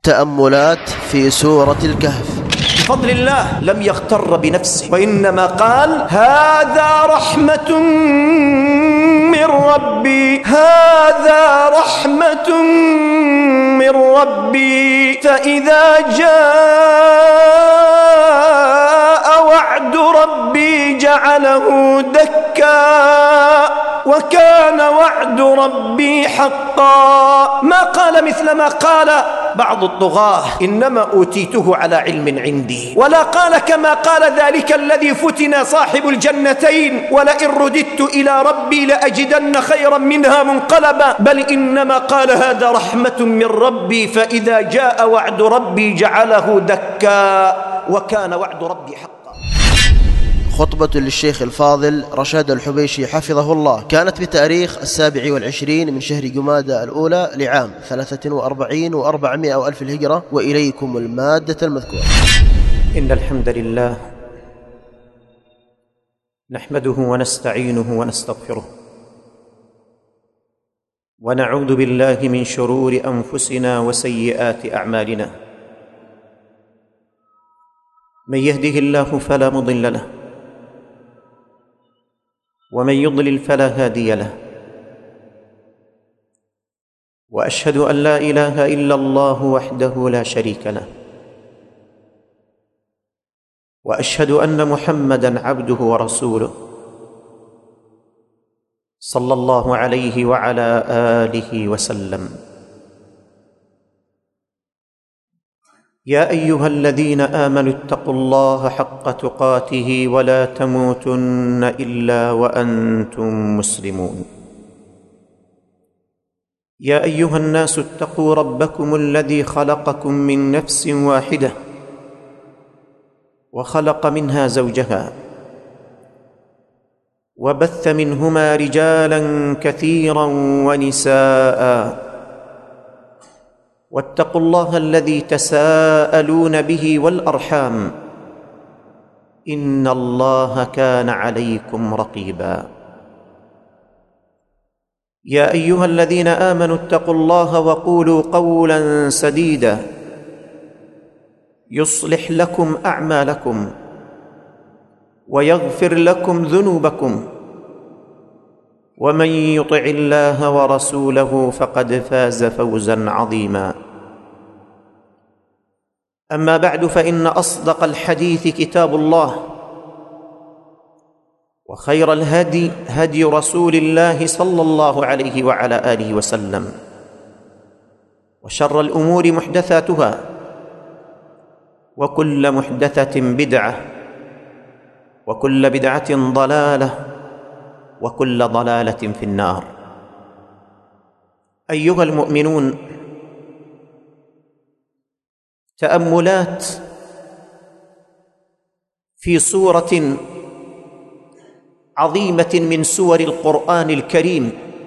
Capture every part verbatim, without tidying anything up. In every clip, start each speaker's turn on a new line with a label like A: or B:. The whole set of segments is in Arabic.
A: تأملات في سورة الكهف.
B: بفضل الله لم يغتر بنفسه، وإنما قال: هذا رحمة من ربي، هذا رحمة من ربي، فإذا جاء وعد ربي جعله دكا وكان وعد ربي حقا. ما قال مثل ما قال بعض الطغاة: إنما أوتيته على علم عندي، ولا قال كما قال ذلك الذي فتن صاحب الجنتين: ولئن رددت إلى ربي لأجدن خيرا منها منقلبا، بل إنما قال: هذا رحمة من ربي، فإذا جاء وعد ربي جعله دكا وكان وعد ربي حقا.
A: خطبة للشيخ الفاضل رشاد الحبيشي حفظه الله، كانت بتاريخ السابع والعشرين من شهر جمادى الأولى لعام ثلاثة وأربعين وأربعمائة وألف الهجرة. وإليكم المادة المذكورة.
B: إن الحمد لله نحمده ونستعينه ونستغفره، ونعوذ بالله من شرور أنفسنا وسيئات أعمالنا. من يهده الله فلا مضل له، ومن يضلل فلا هادي له، وأشهد أن لا إله إلا الله وحده لا شريك له، وأشهد أن محمدًا عبده ورسوله صلى الله عليه وعلى آله وسلم. يا أيها الذين آمنوا اتقوا الله حق تقاته ولا تموتن إلا وأنتم مسلمون. يا أيها الناس اتقوا ربكم الذي خلقكم من نفس واحدة وخلق منها زوجها وبث منهما رجالاً كثيراً ونساءً، واتقوا الله الذي تساءلون به والأرحام، إن الله كان عليكم رقيبا. يا أيها الذين آمنوا اتقوا الله وقولوا قولا سديدا يصلح لكم أعمالكم ويغفر لكم ذنوبكم، ومن يطع الله ورسوله فقد فاز فوزا عظيما. أما بعد، فإن أصدق الحديث كتاب الله، وخير الهدي هدي رسول الله صلى الله عليه وعلى آله وسلم، وشر الأمور محدثاتها، وكل محدثة بدعة، وكل بدعة ضلالة، وكل ضلالة في النار. أيها المؤمنون، تأملات في سورة عظيمة من سور القرآن الكريم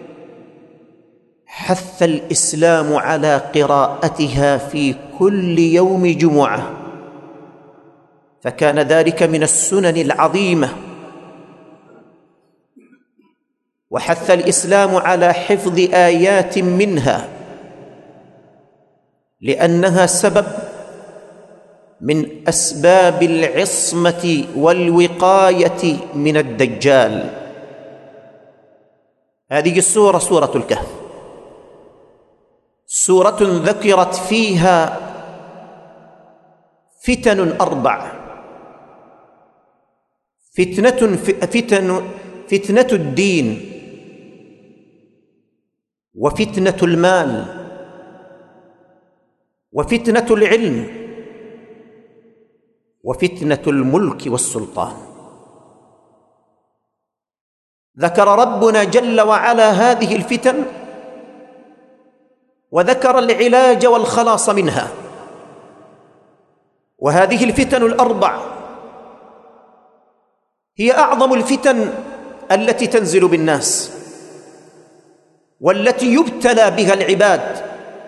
B: حث الإسلام على قراءتها في كل يوم جمعة، فكان ذلك من السنن العظيمة. وحث الإسلام على حفظ آيات منها، لأنها سبب من أسباب العصمة والوقاية من الدجال. هذه السورة سورة الكهف، سورة ذكرت فيها فتن أربع: فتنة فتن فتنة الدين، وفتنة المال، وفتنة العلم، وفتنة الملك والسلطان. ذكر ربنا جل وعلا هذه الفتن، وذكر العلاج والخلاص منها. وهذه الفتن الأربع هي أعظم الفتن التي تنزل بالناس، والتي يبتلى بها العباد.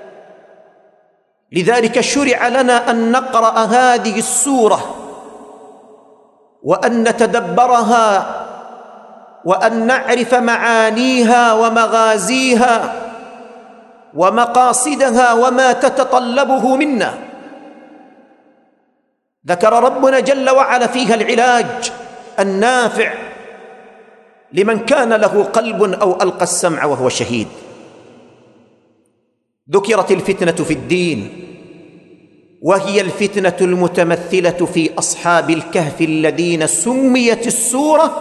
B: لذلك شرع لنا أن نقرأ هذه السورة، وأن نتدبرها، وأن نعرف معانيها ومغازيها، ومقاصدها وما تتطلبه منا. ذكر ربنا جل وعلا فيها العلاج النافع لمن كان له قلب أو ألقى السمع وهو شهيد. ذكرت الفتنة في الدين، وهي الفتنة المتمثلة في أصحاب الكهف الذين سميت السورة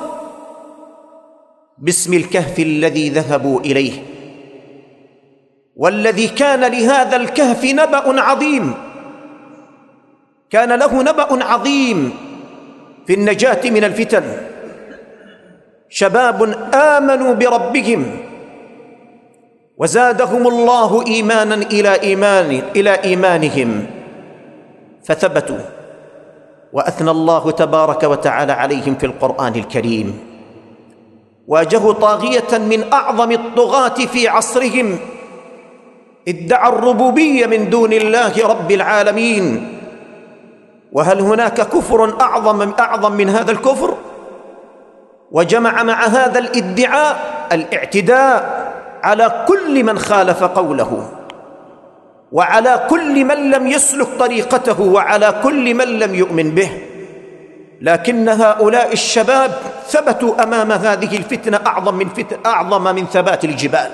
B: باسم الكهف الذي ذهبوا إليه، والذي كان لهذا الكهف نبأ عظيم، كان له نبأ عظيم في النجاة من الفتن. شباب آمنوا بربهم وزادهم الله إيمانا إلى إيمان إلى إيمانهم فثبتوا، وأثنى الله تبارك وتعالى عليهم في القرآن الكريم. واجهوا طاغية من أعظم الطغاة في عصرهم، ادعى الربوبية من دون الله رب العالمين. وهل هناك كفر أعظم أعظم من هذا الكفر؟ وجمع مع هذا الادعاء الاعتداء على كل من خالف قوله، وعلى كل من لم يسلك طريقته، وعلى كل من لم يؤمن به. لكن هؤلاء الشباب ثبتوا أمام هذه الفتنة أعظم من فتن أعظم من ثبات الجبال.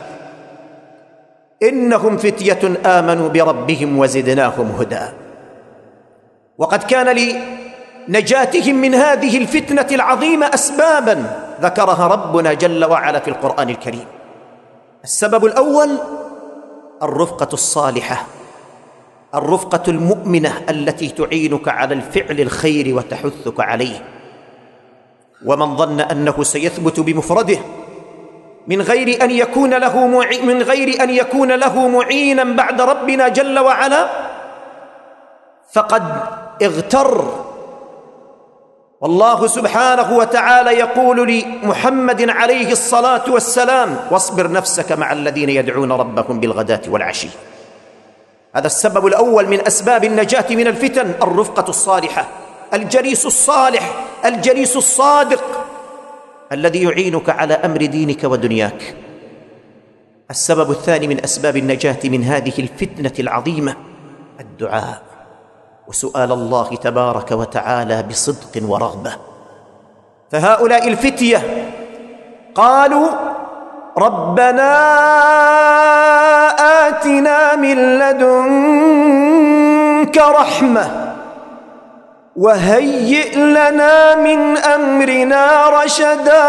B: إنهم فتية آمنوا بربهم وزدناهم هدى. وقد كان لنجاتهم من هذه الفتنة العظيمة أسبابا ذكرها ربنا جل وعلا في القرآن الكريم. السبب الأول الرفقة الصالحة، الرفقة المؤمنة التي تعينك على الفعل الخير وتحثك عليه. ومن ظن أنه سيثبت بمفرده من غير أن يكون له معي من غير أن يكون له معينا بعد ربنا جل وعلا فقد اغتر. والله سبحانه وتعالى يقول لمحمد عليه الصلاة والسلام: واصبر نفسك مع الذين يدعون ربهم بالغداة والعشي. هذا السبب الأول من أسباب النجاة من الفتن، الرفقة الصالحة، الجليس الصالح، الجليس الصادق الذي يعينك على أمر دينك ودنياك. السبب الثاني من أسباب النجاة من هذه الفتنة العظيمة الدعاء وسؤال الله تبارك وتعالى بصدق ورغبة. فهؤلاء الفتية قالوا: ربنا آتنا من لدنك رحمة وهيئ لنا من أمرنا رشدا.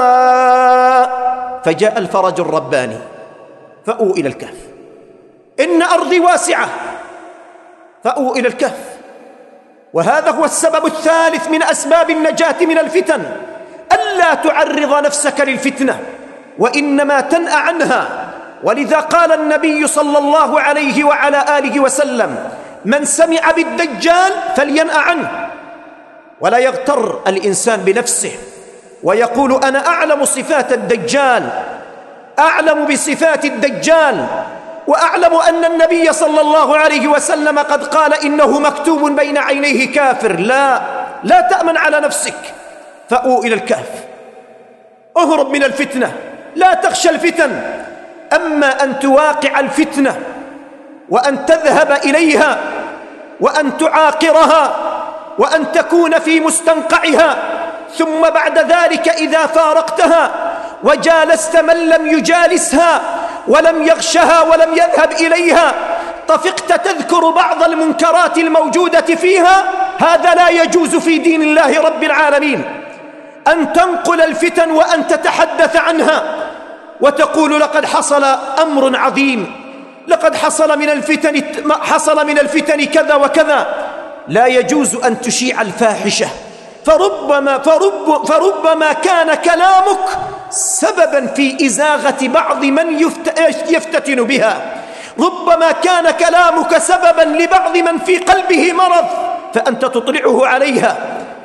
B: فجاء الفرج الرباني فأووا إلى الكهف. إن أرضي واسعة فأووا إلى الكهف. وهذا هو السبب الثالث من أسباب النجاة من الفتن، ألا تعرض نفسك للفتنة وإنما تنأ عنها. ولذا قال النبي صلى الله عليه وعلى آله وسلم: من سمع بالدجال فلينأ عنه. ولا يغتر الإنسان بنفسه ويقول: أنا أعلم صفات الدجال، أعلم بصفات الدجال، وأعلم أن النبي صلى الله عليه وسلم قد قال إنه مكتوب بين عينيه كافر. لا لا تأمن على نفسك. فأووا إلى الكهف، اهرب من الفتنة، لا تخشى الفتن. أما أن تواقع الفتنة وأن تذهب إليها وأن تعاقرها وأن تكون في مستنقعها، ثم بعد ذلك إذا فارقتها وجالست من لم يجالسها ولم يغشها ولم يذهب إليها طفقت تذكر بعض المنكرات الموجودة فيها، هذا لا يجوز في دين الله رب العالمين. أن تنقل الفتن وأن تتحدث عنها وتقول: لقد حصل أمر عظيم، لقد حصل من الفتن حصل من الفتن كذا وكذا. لا يجوز أن تشيع الفاحشة، فربما فرب فربما كان كلامك سببا في إزاغة بعض من يفتتن بها، ربما كان كلامك سببا لبعض من في قلبه مرض فأنت تطلعه عليها.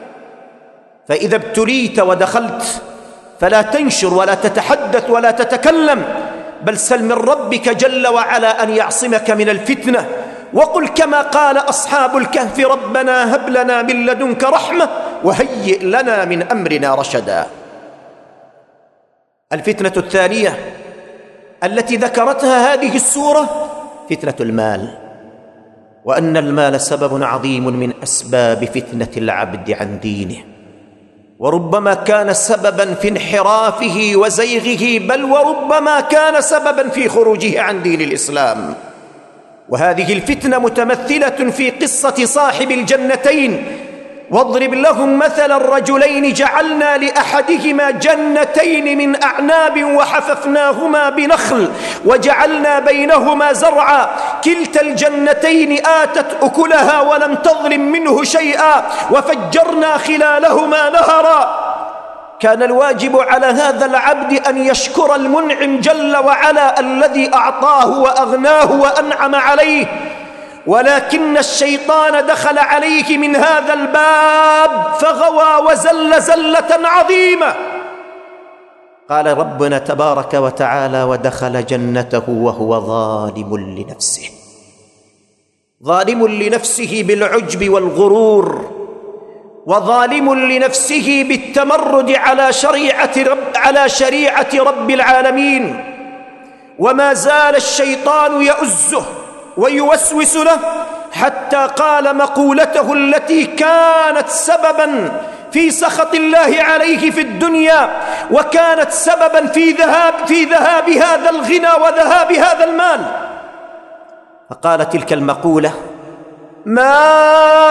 B: فإذا ابتليت ودخلت فلا تنشر ولا تتحدث ولا تتكلم، بل سل من ربك جل وعلا أن يعصمك من الفتنة. وقل كما قال أصحاب الكهف: ربنا هب لنا من لدنك رحمة وهيئ لنا من أمرنا رشدا. الفتنة الثانية التي ذكرتها هذه السورة فتنة المال، وأن المال سبب عظيم من أسباب فتنة العبد عن دينه، وربما كان سببا في انحرافه وزيغه، بل وربما كان سببا في خروجه عن دين الإسلام. وهذه الفتنة متمثلة في قصة صاحب الجنتين. واضرب لهم مثل الرجلين جعلنا لأحدهما جنتين من أعناب وحففناهما بنخل وجعلنا بينهما زرعا كلتا الجنتين آتت أكلها ولم تظلم منه شيئا وفجرنا خلالهما نهرا. كان الواجب على هذا العبد أن يشكر المنعم جل وعلا الذي أعطاه وأغناه وأنعم عليه، ولكن الشيطان دخل عليه من هذا الباب فغوى وزل زلة عظيمة. قال ربنا تبارك وتعالى: ودخل جنته وهو ظالم لنفسه، ظالم لنفسه بالعجب والغرور، وظالم لنفسه بالتمرد على شريعة رب, على شريعة رب العالمين. وما زال الشيطان يؤزه ويوسوس له حتى قال مقولته التي كانت سببا في سخط الله عليه في الدنيا، وكانت سببا في ذهاب في ذهاب هذا الغنى وذهاب هذا المال. فقال تلك المقولة: ما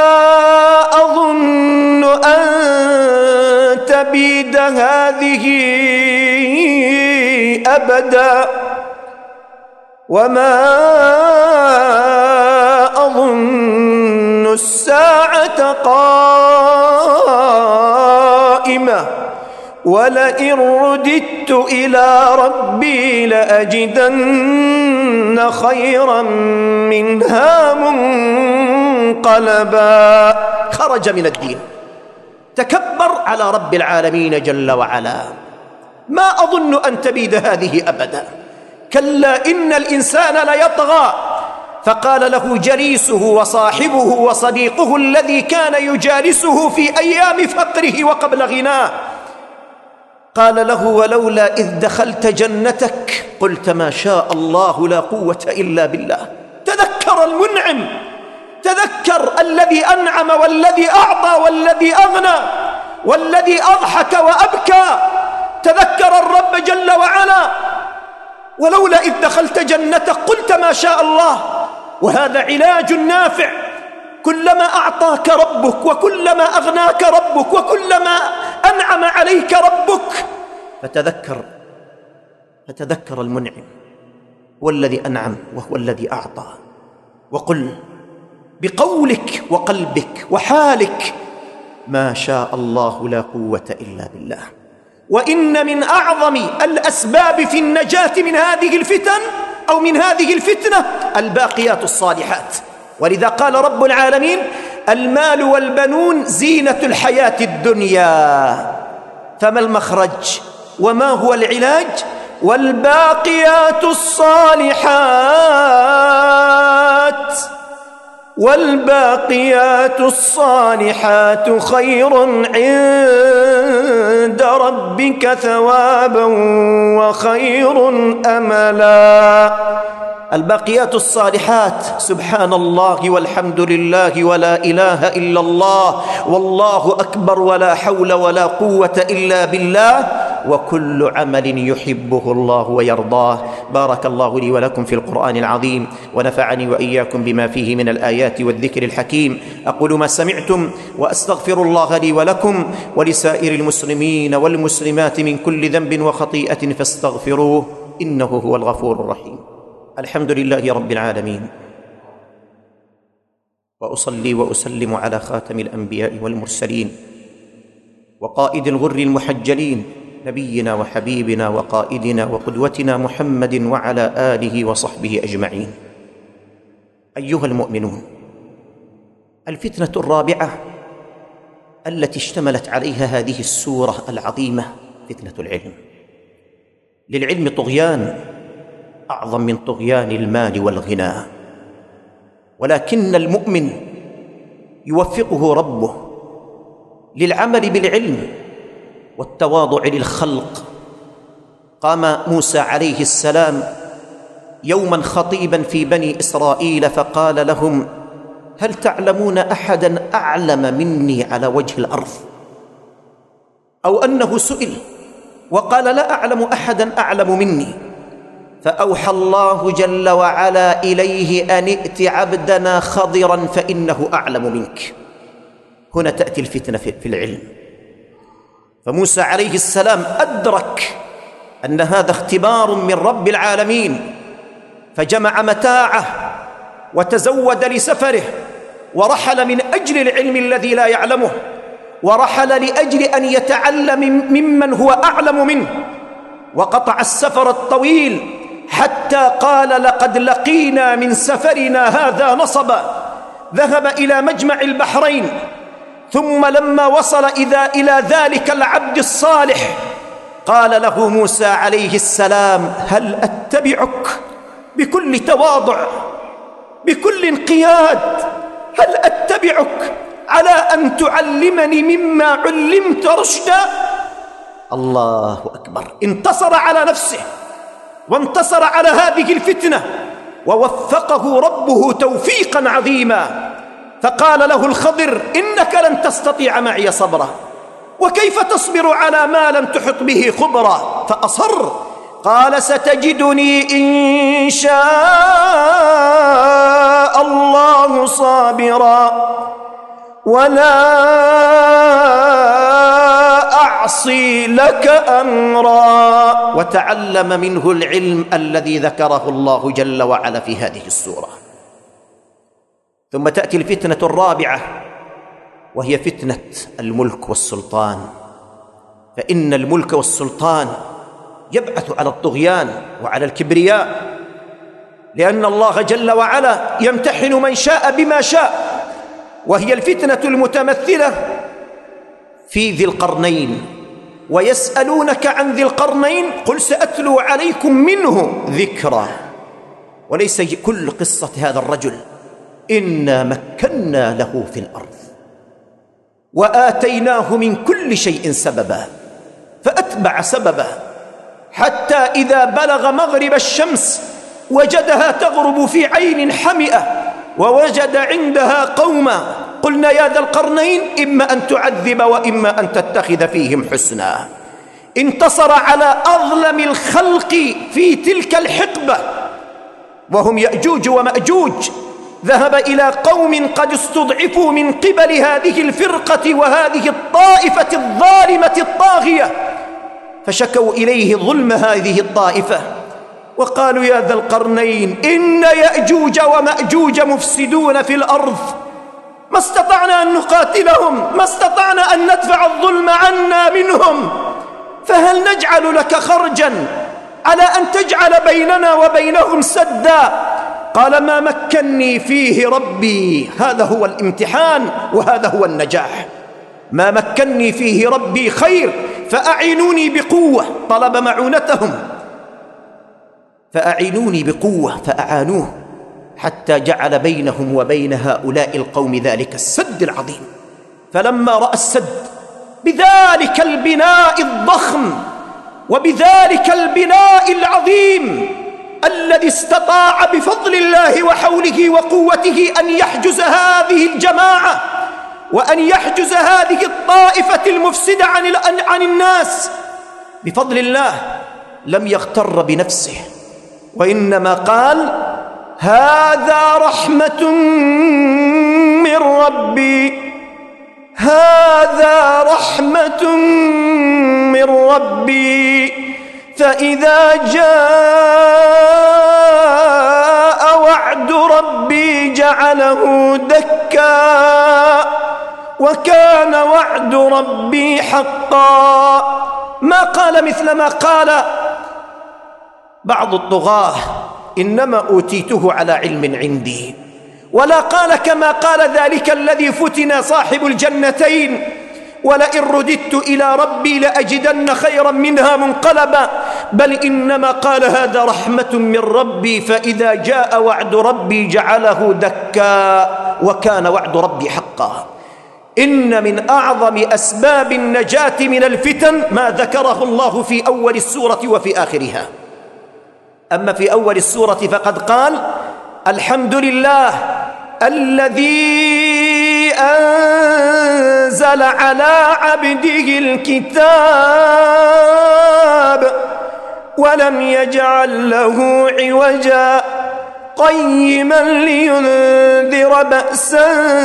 B: أظن أن تبيد هذه أبدا، وما أظن الساعة قائمة، ولئن رددت إلى ربي لأجدن خيرا منها منقلبا. خرج من الدين، تكبر على رب العالمين جل وعلا. ما أظن أن تبيد هذه أبدا، كلا إن الإنسان ليطغى. فقال له جليسه وصاحبه وصديقه الذي كان يجالسه في أيام فقره وقبل غناه، قال له: ولولا إذ دخلت جنتك قلت ما شاء الله لا قوة إلا بالله. تذكر المنعم، تذكر الذي أنعم والذي أعطى والذي أغنى والذي أضحك وأبكى، تذكر الرب جل وعلا. ولولا إذ دخلت جنتك قلت ما شاء الله. وهذا علاج نافع. كلما أعطاك ربك وكلما أغناك ربك وكلما أنعم عليك ربك فتذكر فتذكر المنعم، هو الذي أنعم وهو الذي أعطى، وقل بقولك وقلبك وحالك: ما شاء الله لا قوة إلا بالله. وإن من أعظم الأسباب في النجاة من هذه الفتن أو من هذه الفتنة الباقيات الصالحات. ولذا قال رب العالمين: المال والبنون زينة الحياة الدنيا. فما المخرج وما هو العلاج؟ والباقيات الصالحات والباقيات الصالحات خير عند ربك ثوابا وخير أملا. الباقيات الصالحات سبحان الله والحمد لله ولا إله إلا الله والله أكبر ولا حول ولا قوة إلا بالله، وكل عمل يحبه الله ويرضاه. بارك الله لي ولكم في القرآن العظيم، ونفعني وإياكم بما فيه من الآيات والذكر الحكيم. أقول ما سمعتم وأستغفر الله لي ولكم ولسائر المسلمين والمسلمات من كل ذنب وخطيئة فاستغفروه إنه هو الغفور الرحيم. الحمد لله رب العالمين، وأصلي وأسلم على خاتم الأنبياء والمرسلين وقائد الغر المحجلين نبينا وحبيبنا وقائدنا وقدوتنا محمد وعلى آله وصحبه أجمعين. أيها المؤمنون، الفتنة الرابعة التي اشتملت عليها هذه السورة العظيمة فتنة العلم. للعلم طغيان أعظم من طغيان المال والغنى، ولكن المؤمن يوفقه ربه للعمل بالعلم والتواضع للخلق
C: قام موسى عليه السلام يوما خطيبا في بني إسرائيل فقال لهم: هل تعلمون أحدا أعلم مني على وجه الأرض؟ أو أنه سئل وقال: لا أعلم أحدا أعلم مني. فأوحى الله جل وعلا إليه أن ائت عبدنا خضرا فإنه أعلم منك. هنا تأتي الفتنة في العلم. فموسى عليه السلام أدرك أن هذا اختبار من رب العالمين، فجمع متاعه وتزود لسفره، ورحل من أجل العلم الذي لا يعلمه، ورحل لأجل أن يتعلم ممن هو أعلم منه، وقطع السفر الطويل حتى قال: لقد لقينا من سفرنا هذا نصبا. ذهب إلى مجمع البحرين، ثم لما وصل إذا إلى ذلك العبد الصالح قال له موسى عليه السلام: هل أتبعك؟ بكل تواضع، بكل انقياد، هل أتبعك على أن تعلمني مما علمت رشدا؟ الله أكبر. انتصر على نفسه وانتصر على هذه الفتنة، ووفقه ربه توفيقا عظيما. فقال له الخضر: إنك لن تستطيع معي صبرا، وكيف تصبر على ما لم تحط به خبرا؟ فأصر، قال: ستجدني إن شاء الله صابرا ولا أعصي لك أمرا. وتعلم منه العلم الذي ذكره الله جل وعلا في هذه السورة. ثم تأتي الفتنة الرابعة، وهي فتنة الملك والسلطان. فإن الملك والسلطان يبعث على الطغيان وعلى الكبرياء، لأن الله جل وعلا يمتحن من شاء بما شاء. وهي الفتنة المتمثلة في ذي القرنين. ويسألونك عن ذي القرنين قل سأتلو عليكم منه ذكرا. وليس كل قصة هذا الرجل، إنا مكنا له في الأرض وآتيناه من كل شيء سببا فأتبع سببا، حتى إذا بلغ مغرب الشمس وجدها تغرب في عين حمئة ووجد عندها قوما قلنا يا ذا القرنين إما أن تعذب وإما أن تتخذ فيهم حسنا. انتصر على أظلم الخلق في تلك الحقبة وهم يأجوج ومأجوج. ذهب إلى قوم قد استضعفوا من قبل هذه الفرقة وهذه الطائفة الظالمة الطاغية، فشكوا إليه ظلم هذه الطائفة وقالوا يا ذا القرنين إن يأجوج ومأجوج مفسدون في الأرض، ما استطعنا أن نقاتلهم، ما استطعنا أن ندفع الظلم عنا منهم، فهل نجعل لك خرجا على أن تجعل بيننا وبينهم سدا؟ قال ما مكني فيه ربي، هذا هو الامتحان وهذا هو النجاح. ما مكني فيه ربي خير فأعينوني بقوة. طلب معونتهم فأعينوني بقوة فأعانوه حتى جعل بينهم وبين هؤلاء القوم ذلك السد العظيم. فلما رأى السد بذلك البناء الضخم وبذلك البناء العظيم الذي استطاع بفضل الله وحوله وقوته أن يحجز هذه الجماعة وأن يحجز هذه الطائفة المفسدة عن, عن الناس بفضل الله، لم يغتر بنفسه وإنما قال هذا رحمة من ربي، هذا رحمة من ربي، فإذا جاء وعد ربي جعله دكا وكان وعد ربي حقا. ما قال مثل ما قال بعض الطغاة إنما أوتيته على علم عندي، ولا قال كما قال ذلك الذي فتن صاحب الجنتين ولئن رددت إلى ربي لأجدن خيرا منها منقلبا، بل إنما قال هذا رحمة من ربي فإذا جاء وعد ربي جعله دكا وكان وعد ربي حقا. إن من أعظم أسباب النجاة من الفتن ما ذكره الله في أول السورة وفي آخرها. أما في أول السورة فقد قال: الحمد لله الذي أنزل على عبده الكتاب ولم يجعل له عوجا قيما لينذر بأسا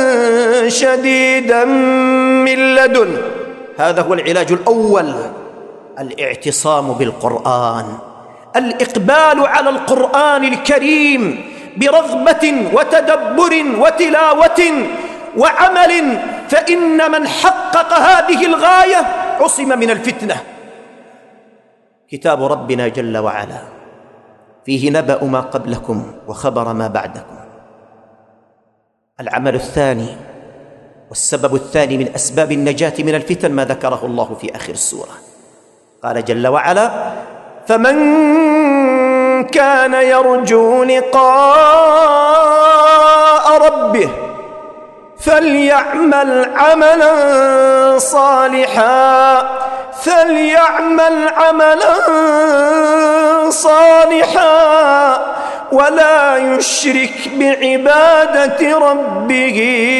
C: شديدا من لدنه. هذا هو العلاج الأول، الاعتصام بالقرآن، الإقبال على القرآن الكريم برغبة وتدبر وتلاوة وعمل، فإن من حقق هذه الغاية عصم من الفتنة. كتاب ربنا جل وعلا فيه نبأ ما قبلكم وخبر ما بعدكم. العمل الثاني والسبب الثاني من أسباب النجاة من الفتن ما ذكره الله في آخر السورة. قال جل وعلا: فمن كان يرجو لقاء ربه فليعمل عملا صالحا فليعمل عملا صالحا ولا يشرك بعبادة ربه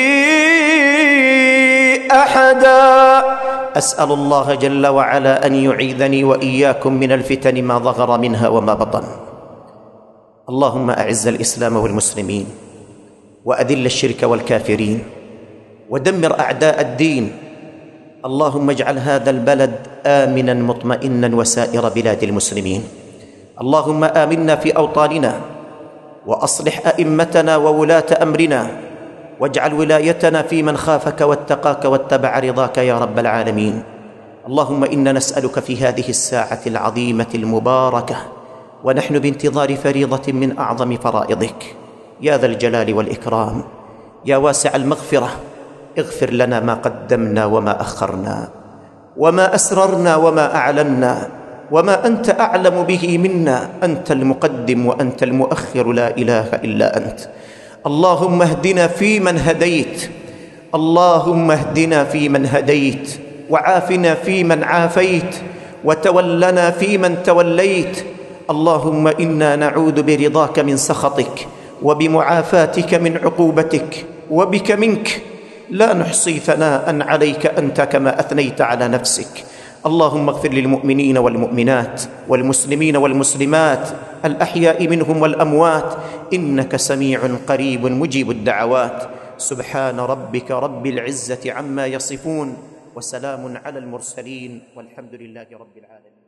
C: أحدا. أسأل الله جل وعلا أن يعيذني وإياكم من الفتن ما ظهر منها وما بطن. اللهم أعز الإسلام والمسلمين وأذل الشرك والكافرين ودمر أعداء الدين. اللهم اجعل هذا البلد آمنا مطمئنا وسائر بلاد المسلمين. اللهم آمنا في أوطاننا وأصلح أئمتنا وولاة أمرنا واجعل ولايتنا في من خافك واتقاك واتبع رضاك يا رب العالمين. اللهم إنا نسألك في هذه الساعة العظيمة المباركة ونحن بانتظار فريضة من أعظم فرائضك يا ذا الجلال والإكرام، يا واسع المغفرة، اغفر لنا ما قدمنا وما أخرنا وما أسررنا وما أعلنا وما أنت أعلم به منا. أنت المقدم وأنت المؤخر، لا إله إلا أنت. اللهم اهدنا فيمن هديت اللهم اهدنا فيمن هديت وعافنا فيمن عافيت وتولنا فيمن توليت. اللهم إنا نعوذ برضاك من سخطك وبمعافاتك من عقوبتك وبك منك، لا نحصي ثناء عليك أنت كما أثنيت على نفسك. اللهم اغفر للمؤمنين والمؤمنات والمسلمين والمسلمات الأحياء منهم والأموات، إنك سميع قريب مجيب الدعوات. سبحان ربك رب العزة عما يصفون وسلام على المرسلين والحمد لله رب العالمين.